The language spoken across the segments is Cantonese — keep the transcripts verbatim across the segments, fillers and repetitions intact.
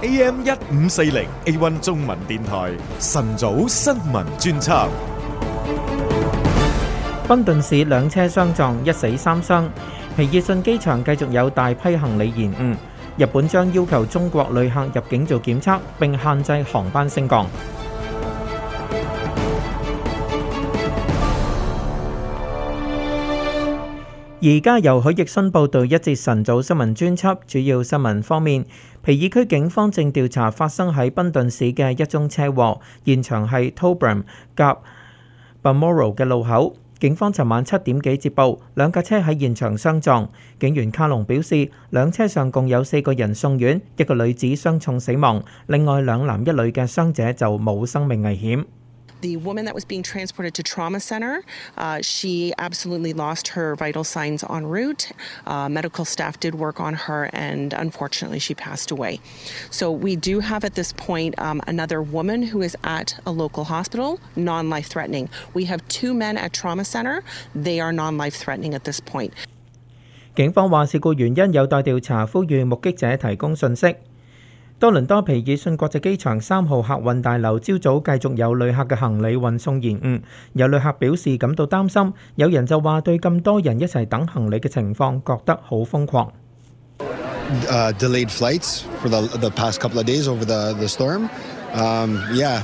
A M 一五四零 A 一 中文電台晨早新聞專輯。 賓頓市兩車相撞，一死三傷。皮爾遜機場繼續有大批行李延誤。日本將要求中國旅客入境做檢測，並限制航班升降。而家由許奕迅報道一節晨早新聞專輯。主要新聞方面，皮爾區警方正調查發生喺賓頓市嘅一宗車禍，現場係 Torbram 夾 Balmoral 嘅路口。警方尋晚七點幾接報，兩架車喺現場相撞。警員卡龍表示，兩車上共有四個人送院，一個女子傷重死亡，另外兩男一女嘅傷者就冇生命危險。 The woman that was being transported to trauma center, uh, she absolutely lost her vital signs en route. Uh, medical staff did work on her, and unfortunately, she passed away. So we do have at this point um, another woman who is at a local hospital, non-life-threatening. We have two men at trauma center. They are non-life-threatening at this point. 警方話事故原因有待調查，呼籲目擊者提供信息。多倫多皮爾遜國際機場三號客運大樓朝早繼續有旅客嘅行李運送延誤，有旅客表示感到擔心，有人就話對咁多人一齊等行李嘅情況覺得好瘋狂。 Uh, delayed flights for the the past couple of days over the the storm. Um, yeah,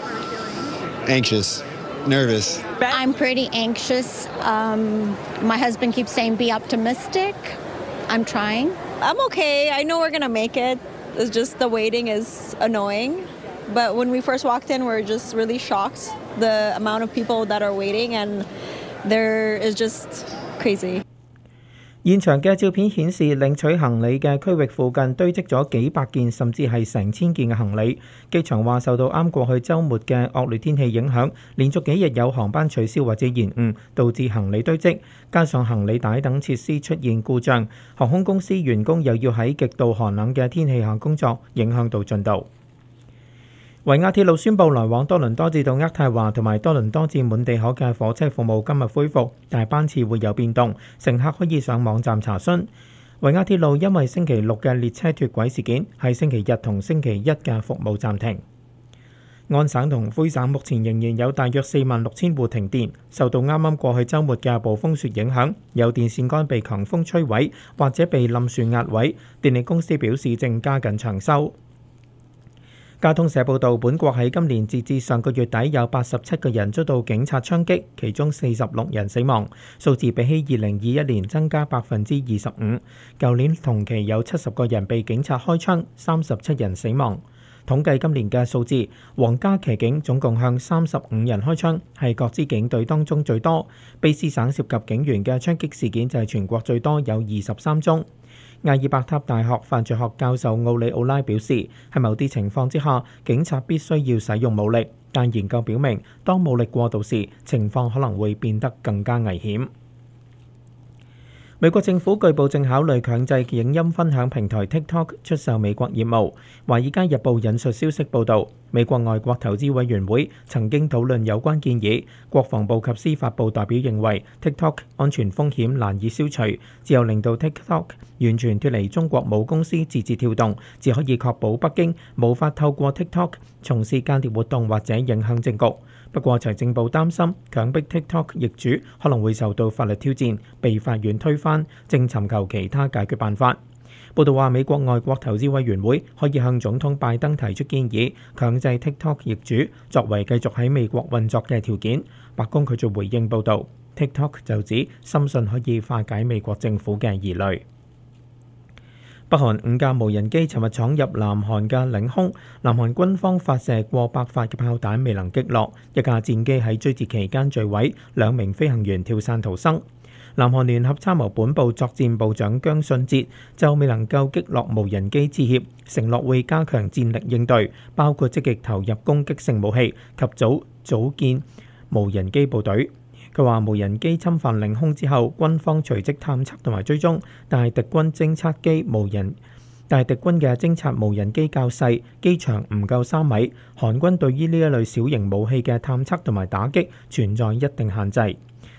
anxious, nervous. I'm pretty anxious. Um, my husband keeps saying be optimistic. I'm trying. I'm okay. I know we're gonna make it. It's just the waiting is annoying. But when we first walked in, we're just really shocked the amount of people that are waiting, and there is just crazy. 現場嘅照片顯示，領取行李嘅區域附近堆積咗幾百件甚至係成千件嘅行李。機場話受到啱過去週末嘅惡劣天氣影響，連續幾日有航班取消或者延誤，導致行李堆積，加上行李帶等設施出現故障，航空公司員工又要喺極度寒冷嘅天氣下工作，影響到進度。維亞鐵路宣布來往多倫多至到渥太華同埋多倫多至滿地可嘅火車服務今日恢復，但班次會有變動，乘客可以上網站查詢。維亞鐵路因為星期六嘅列車脫軌事件，喺星期日同星期一嘅服務暫停。安省同魁省目前仍然有大約四萬六千戶停電，受到啱啱過去週末嘅暴風雪影響，有電線桿被強風摧毀或者被冧樹壓毀。電力公司表示正加緊搶修。交通社報導，本國喺今年截至上個月底有八十七個人遭到警察槍擊，其中四十六人死亡，數字比起二零二一年增加百分之二十五。舊年同期有七十個人被警察開槍，三十七人死亡。統計今年嘅數字，皇家騎警總共向三十五人開槍，係各支警隊當中最多。卑詩省涉及警員嘅槍擊事件就係全國最多，有二十三宗。艾爾伯塔大學犯罪學教授奧里奧拉表示，喺某啲情況之下，警察必須要使用武力，但研究表明，當武力過度時，情況可能會變得更加危險。美國政府據報正考慮強制影音分享平台 TikTok 出售美國業務。華爾街日報引述消息報導，美國外國投資委員會曾經討論有關建議。國防部及司法部代表認為 TikTok 安全風險難以消除，只有令到 TikTok 完全脫離中國母公司字節跳動，只可以確保北京無法透過 TikTok 從事間諜活動或者影響政局。不過財政部擔心強迫 TikTok 易主可能會受到法律挑戰，被法院推翻，正尋求其他解決辦法。報道話，美國外國投資委員會可以向總統拜登提出建議，強制 TikTok 易主，作為繼續喺美國運作嘅條件。白宮拒絕回應報導。TikTok 就指深信可以化解美國政府嘅疑慮。北韓五架無人機尋日闖入南韓嘅領空，南韓軍方發射過百發嘅炮彈未能擊落，一架戰機喺追截期間墜毀，兩名飛行員跳傘逃生。南韓聯合參謀本部作戰部長姜信哲就未能夠擊落無人機致歉，承諾會加強戰力應對，包括積極投入攻擊性武器及早組建無人機部隊。佢話無人機侵犯領空之後，軍方隨即探測同埋追蹤，但係敵軍偵察機無人，但係敵軍嘅偵察無人機較細，機長唔夠三米。韓軍對於呢一類小型武器嘅探測同埋打擊存在一定限制。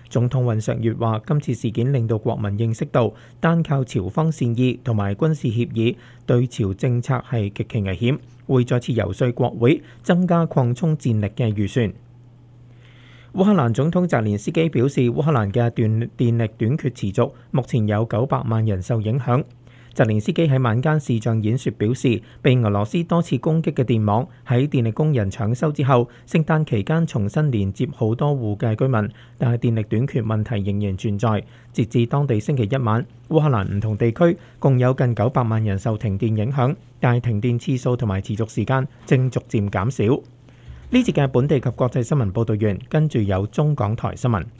總統尹錫悅話：今次事件令到國民認識到，單靠朝方善意同埋軍事協議對朝政策係極其危險，會再次遊說國會增加擴充戰力嘅預算。烏克蘭總統澤連斯基表示，烏克蘭嘅電電力短缺持續，目前有九百萬人受影響。澤連斯基喺晚間視像演說表示，被俄羅斯多次攻擊嘅電網喺電力工人搶修之後，聖誕期間重新連接好多戶嘅居民，但係電力短缺問題仍然存在。截至當地星期一晚，烏克蘭唔同地區共有近九百萬人受停電影響，但係停電次數同埋持續時間正逐漸減少。呢節嘅本地及國際新聞報道完，跟住有中港台新聞。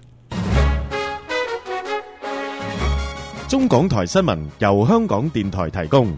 中港台新聞由香港電台提供。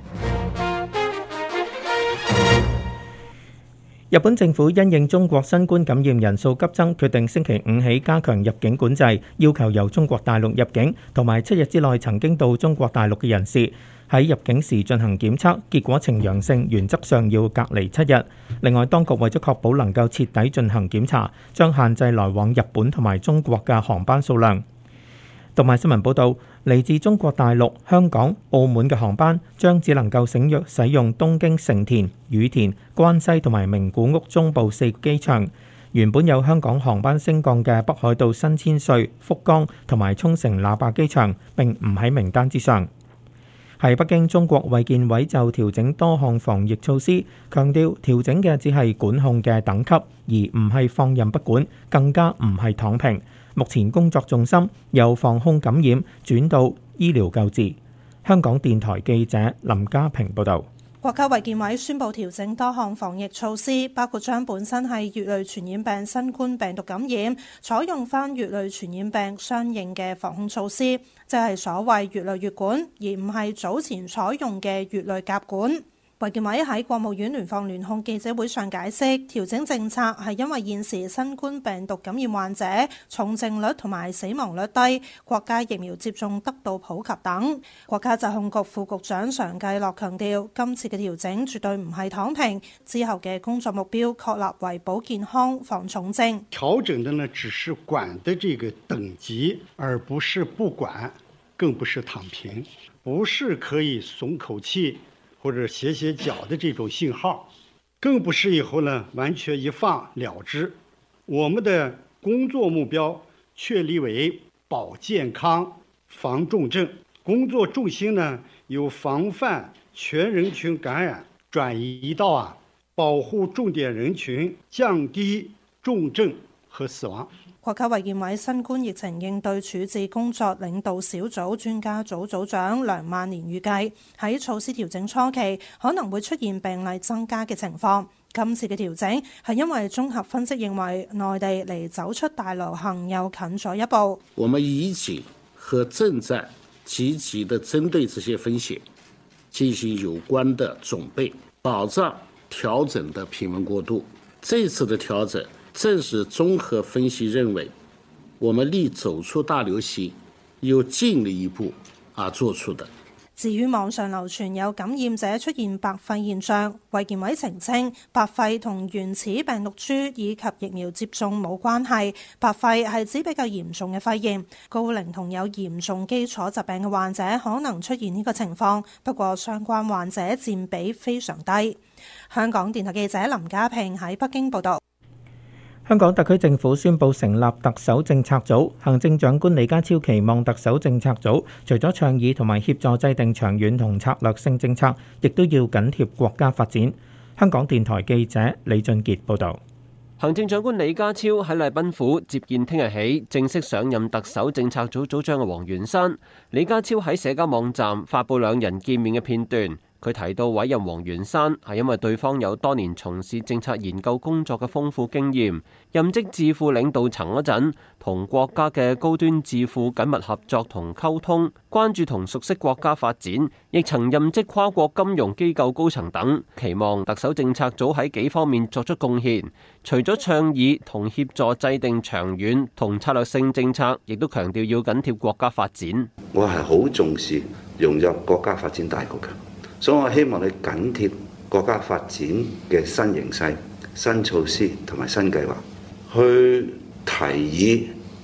日本政府因應中國新冠感染人數急增，決定星期五起加強入境管制，要求由中國大陸入境同埋七日之內曾經到中國大陸嘅人士喺入境時進行檢測，結果呈陽性，原則上要隔離七日。另外，當局為咗確保能夠徹底進行檢查，將限制來往日本同埋中國嘅航班數量。讀賣新聞報導，嚟自中國大陸、香港、澳門嘅航班將只能夠省約使用東京成田、羽田、關西同埋名古屋中部四個機場。原本有香港航班升降嘅北海道新千歲、福岡同埋沖繩喇叭機場並唔喺名單之上。喺北京，中國衛健委就調整多項防疫措施，強調調整嘅只係管控嘅等級，而唔係放任不管，更加唔係躺平。目前工作重心由防控感染轉到醫療救治。香港電台記者林家平報導。 國家衛健委宣布調整多項防疫措施，包括將本身係乙類傳染病新冠病毒感染，採用翻乙類傳染病相應嘅防控措施，即係所謂乙類乙管，而唔係早前採用嘅乙類甲管。衛健委喺國務院聯防聯控記者會上解釋，調整政策係因為現時新冠病毒感染患者重症率同埋死亡率低，國家疫苗接種得到普及等。國家疾控局副局長常繼樂強調，今次嘅調整絕對唔係躺平，之後嘅工作目標確立為保健康、防重症。 調整的呢只是管的這個等級，而不是不管，更不是躺平，不是可以鬆口氣或者歇歇腳的這種信號，更不是以後呢完全一放了之。我們的工作目標確立為保健康、防重症，工作重心呢由防範全人群感染轉移到啊保護重點人群，降低重症和死亡。 國家衛健委新冠疫情應對處置工作領導小組專家組組長梁萬年預計，喺措施調整初期可能會出現病例增加嘅情況。今次嘅調整係因為綜合分析認為，內地離走出大流行又近咗一步。 我們已經和正在積極地針對這些風險進行有關的準備，保障調整的平穩過渡。這次的調整正是綜合分析認為，我們離走出大流行又近了一步而做出的。 至於網上流傳有感染者出現白肺現象，衛健委澄清，白肺同原始病毒株以及疫苗接種冇關係。白肺係指比較嚴重嘅肺炎，高齡同有嚴重基礎疾病嘅患者可能出現呢個情況，不過相關患者佔比非常低。香港電台記者林家平喺北京報道。 香港特區政府宣布成立特首政策組，行政長官李家超期望特首政策組除咗倡議同埋協助制定長遠同策略性政策，亦都要緊貼國家發展。香港電台記者李俊傑報導。 行政長官李家超喺禮賓府接見聽日起正式上任特首政策組組長嘅黃元山。李家超喺社交網站發布兩人見面嘅片段。佢提到委任黃元山係因為對方有多年從事政策研究工作嘅豐富經驗，任職智庫領導層嗰陣，同國家嘅高端智庫緊密合作同溝通，關注同熟悉國家發展，亦曾任職跨國金融機構高層等。期望特首政策組喺幾方面作出貢獻，除咗倡議同協助制定長遠同策略性政策，亦都強調要緊貼國家發展。 我係好重視融入國家發展大局嘅。所以我希望你緊貼國家發展嘅新形勢、新措施同埋新計劃，去提議一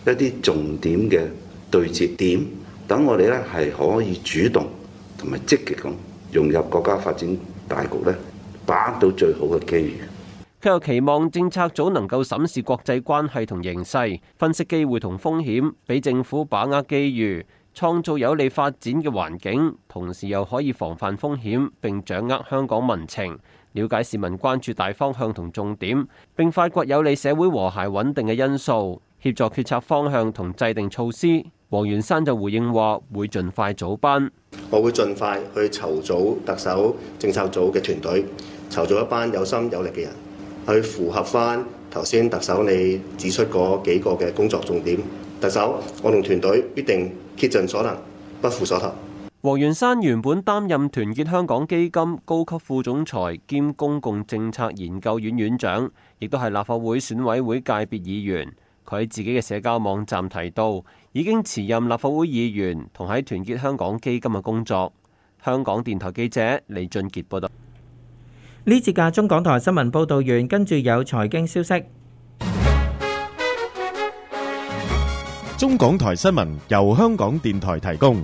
一啲重點嘅對接點，等我哋咧係可以主動同埋積極咁融入國家發展大局咧，把握到最好嘅機遇。 佢又期望政策組能夠審視國際關係同形勢，分析機會同風險，俾政府把握機遇，創造有利發展嘅環境，同時又可以防範風險，並掌握香港民情，了解市民關注大方向同重點，並發掘有利社會和諧穩定嘅因素，協助決策方向同制定措施。黃元山就回應話會盡快組班， 我會盡快去籌組特首政策組嘅團隊，籌組一班有心有力嘅人，去符合翻頭先特首你指出嗰幾個嘅工作重點。特首，我同團隊必定竭盡所能，不負所託。 黃元山原本擔任團結香港基金高級副總裁兼公共政策研究院院長，亦都係立法會選委會界別議員。佢喺自己嘅社交網站提到，已經辭任立法會議員同喺團結香港基金嘅工作。香港電台記者李俊傑報道。 呢節嘅中港台新聞報導完，跟住有財經消息。 中港台新聞由香港電台提供。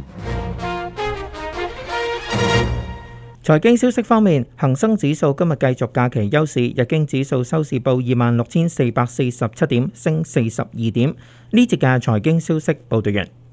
財經消息方面，恒生指數今日繼續假期休市，日經指數收市報二萬六千四百四十七點，升四十二點。呢節嘅財經消息報導完。